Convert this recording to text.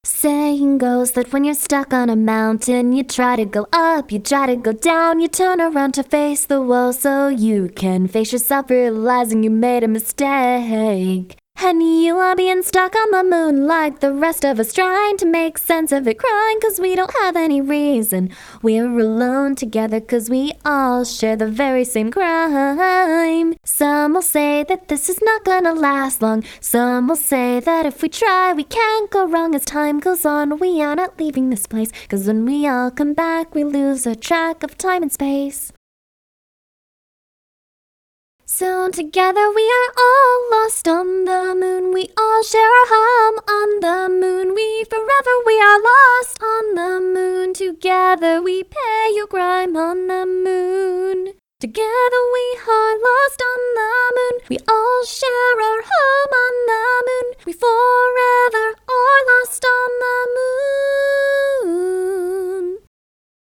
Saying goes that when you're stuck on a mountain, you try to go up, you try to go down, you turn around to face the wall so you can face yourself, realizing you made a mistake. And you are being stuck on the moon like the rest of us, trying to make sense of it, crying cause we don't have any reason. We're alone together cause we all share the very same crime. Some will say that this is not gonna last long. Some will say that if we try we can't go wrong. As time goes on we are not leaving this place, cause when we all come back we lose our track of time and space. Soon together we are all lost on the moon. We all share our home on the moon. We are lost on the moon. Together we pay your crime on the moon. Together we are lost on the moon. We all share our home on the moon. We forever